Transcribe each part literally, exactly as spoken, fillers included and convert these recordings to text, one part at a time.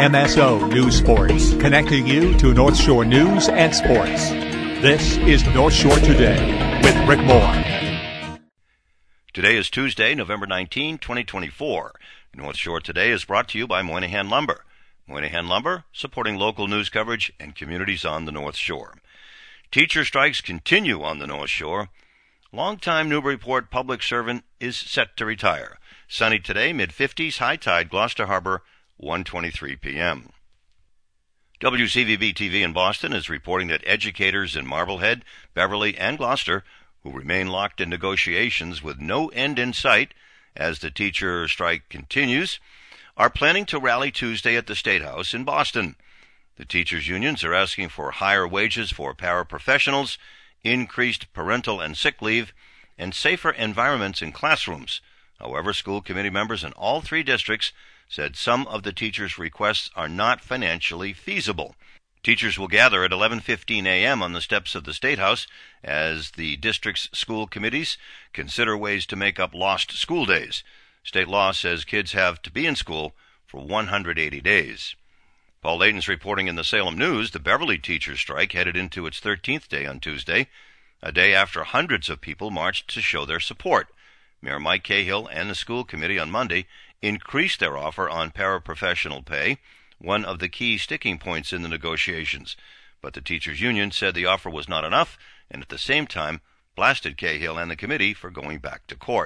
M S O News Sports, connecting you to North Shore news and sports. This is North Shore Today with Rick Moore. Today is Tuesday, November nineteenth, twenty twenty-four. North Shore Today is brought to you by Moynihan Lumber. Moynihan Lumber, supporting local news coverage and communities on the North Shore. Teacher strikes continue on the North Shore. Longtime Newburyport public servant is set to retire. Sunny today, mid-fifties, high tide, Gloucester Harbor, one twenty-three p.m. W C V B T V in Boston is reporting that educators in Marblehead, Beverly, and Gloucester, who remain locked in negotiations with no end in sight as the teacher strike continues, are planning to rally Tuesday at the State House in Boston. The teachers' unions are asking for higher wages for paraprofessionals, increased parental and sick leave, and safer environments in classrooms. However, school committee members in all three districts said some of the teachers' requests are not financially feasible. Teachers will gather at eleven fifteen a.m. on the steps of the State House as the district's school committees consider ways to make up lost school days. State law says kids have to be in school for one hundred eighty days. Paul Layton's reporting in the Salem News. The Beverly teachers' strike headed into its thirteenth day on Tuesday, a day after hundreds of people marched to show their support. Mayor Mike Cahill and the school committee on Monday increased their offer on paraprofessional pay, one of the key sticking points in the negotiations. But the teachers' union said the offer was not enough and at the same time blasted Cahill and the committee for going back to court.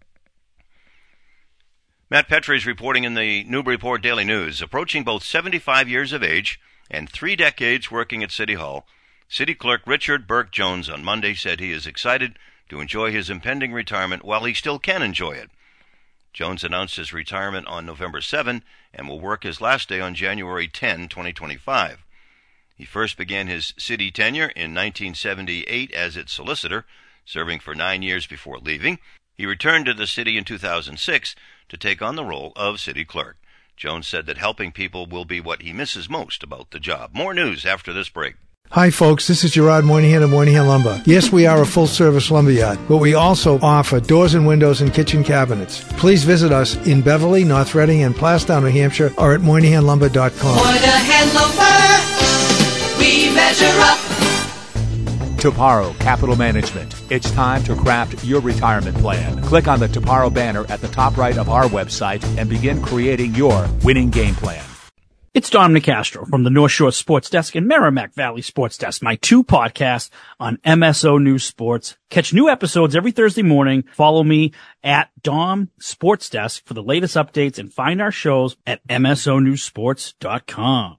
Matt Petrie is reporting in the Newburyport Daily News. Approaching both seventy-five years of age and three decades working at City Hall, City Clerk Richard Burke Jones on Monday said he is excited to enjoy his impending retirement while he still can enjoy it. Jones announced his retirement on November seventh and will work his last day on January tenth, twenty twenty-five. He first began his city tenure in nineteen seventy-eight as its solicitor, serving for nine years before leaving. He returned to the city in two thousand six to take on the role of city clerk. Jones said that helping people will be what he misses most about the job. More news after this break. Hi, folks. This is Gerard Moynihan of Moynihan Lumber. Yes, we are a full-service lumberyard, but we also offer doors and windows and kitchen cabinets. Please visit us in Beverly, North Reading, and Plastown, New Hampshire, or at moynihan lumber dot com. Moynihan Lumber, we measure up. Toparo Capital Management. It's time to craft your retirement plan. Click on the Toparo banner at the top right of our website and begin creating your winning game plan. It's Dom Nicastro from the North Shore Sports Desk and Merrimack Valley Sports Desk, my two podcasts on M S O News Sports. Catch new episodes every Thursday morning. Follow me at Dom Sports Desk for the latest updates and find our shows at M S O news sports dot com.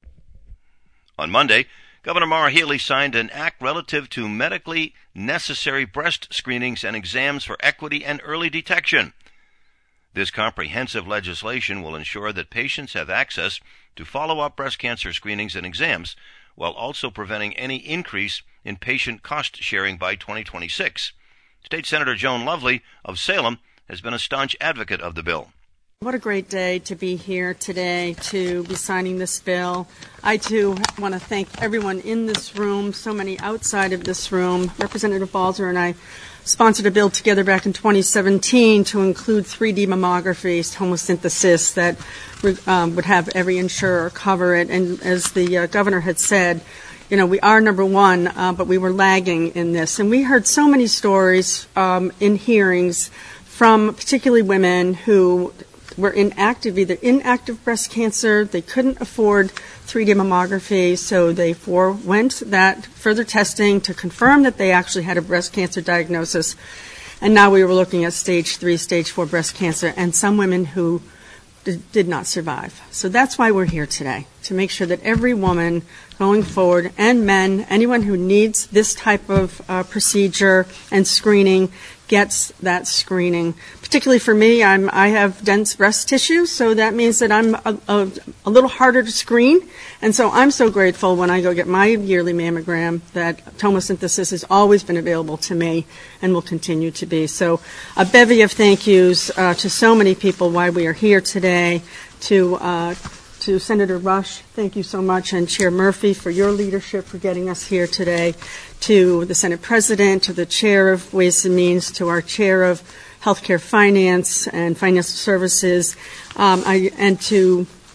On Monday, Governor Maura Healey signed an act relative to medically necessary breast screenings and exams for equity and early detection. This comprehensive legislation will ensure that patients have access to follow-up breast cancer screenings and exams, while also preventing any increase in patient cost sharing by twenty twenty-six. State Senator Joan Lovely of Salem has been a staunch advocate of the bill. What a great day to be here today to be signing this bill. I, too, want to thank everyone in this room, so many outside of this room. Representative Balzer and I sponsored a bill together back in twenty seventeen to include three D mammography tomosynthesis that um, would have every insurer cover it. And as the uh, governor had said, you know, we are number one, uh, but we were lagging in this. And we heard so many stories um, in hearings from particularly women who were inactive, either inactive breast cancer, they couldn't afford three D mammography, so they forewent that further testing to confirm that they actually had a breast cancer diagnosis. And now we were looking at stage three, stage four breast cancer, and some women who d- did not survive. So that's why we're here today, to make sure that every woman going forward, and men, anyone who needs this type of uh, procedure and screening, gets that screening. Particularly for me, I'm, I have dense breast tissue, so that means that I'm a, a, a little harder to screen. And so I'm so grateful when I go get my yearly mammogram that tomosynthesis has always been available to me and will continue to be. So a bevy of thank yous uh, to so many people why we are here today, to uh, to Senator Rush, thank you so much, and Chair Murphy for your leadership for getting us here today, to the Senate President, to the Chair of Ways and Means, to our Chair of Healthcare Finance and Financial Services, um, I, and to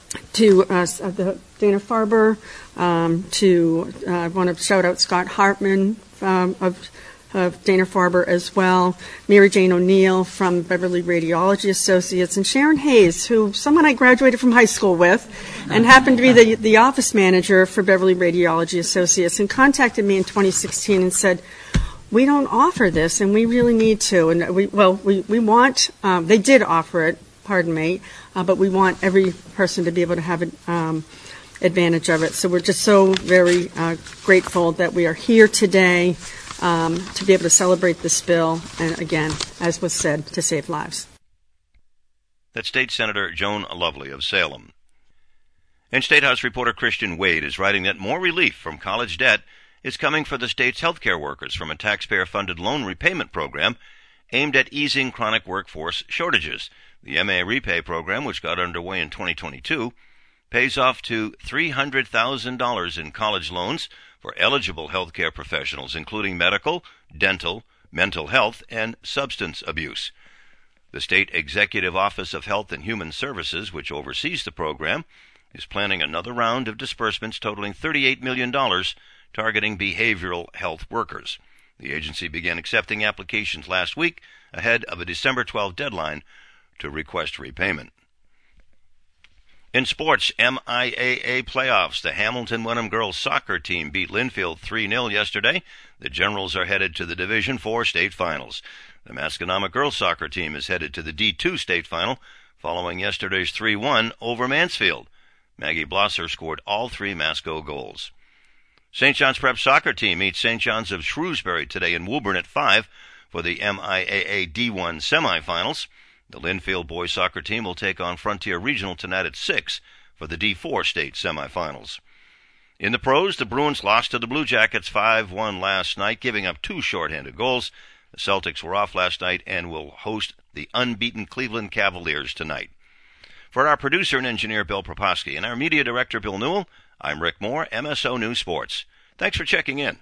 to uh, the Dana-Farber, um, to uh, I want to shout out Scott Hartman um, of, of Dana-Farber as well, Mary Jane O'Neill from Beverly Radiology Associates, and Sharon Hayes, who someone I graduated from high school with and happened to be the, the office manager for Beverly Radiology Associates, and contacted me in twenty sixteen and said, we don't offer this, and we really need to. And we, well, we, we want, um, they did offer it, pardon me, uh, but we want every person to be able to have an um, advantage of it. So we're just so very uh, grateful that we are here today um, to be able to celebrate this bill, and again, as was said, to save lives. That's State Senator Joan Lovely of Salem. And State House reporter Christian Wade is writing that more relief from college debt is coming for the state's healthcare workers from a taxpayer-funded loan repayment program aimed at easing chronic workforce shortages. The M A Repay program, which got underway in twenty twenty-two, pays off to three hundred thousand dollars in college loans for eligible healthcare professionals, including medical, dental, mental health, and substance abuse. The State Executive Office of Health and Human Services, which oversees the program, is planning another round of disbursements totaling thirty-eight million dollars, targeting behavioral health workers. The agency began accepting applications last week ahead of a December twelfth deadline to request repayment. In sports, M I A A playoffs, the Hamilton-Wenham girls soccer team beat Linfield three nil yesterday. The Generals are headed to the Division four state finals. The Masconomet girls soccer team is headed to the D two state final following yesterday's three one over Mansfield. Maggie Blosser scored all three Masco goals. Saint John's Prep soccer team meets Saint John's of Shrewsbury today in Woburn at five for the M I A A D one semifinals. The Linfield boys soccer team will take on Frontier Regional tonight at six for the D four state semifinals. In the pros, the Bruins lost to the Blue Jackets five one last night, giving up two shorthanded goals. The Celtics were off last night and will host the unbeaten Cleveland Cavaliers tonight. For our producer and engineer Bill Proposky and our media director Bill Newell, I'm Rick Moore, M S O News Sports. Thanks for checking in.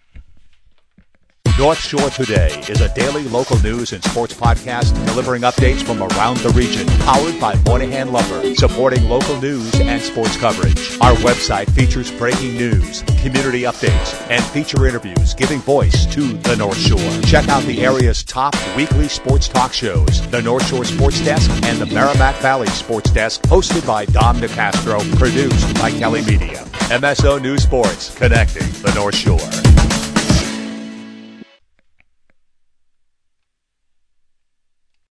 North Shore Today is a daily local news and sports podcast delivering updates from around the region, powered by Moynihan Lumber, supporting local news and sports coverage. Our website features breaking news, community updates, and feature interviews giving voice to the North Shore. Check out the area's top weekly sports talk shows, the North Shore Sports Desk and the Merrimack Valley Sports Desk, hosted by Dom DeCastro, produced by Kelly Media. M S O News Sports, connecting the North Shore.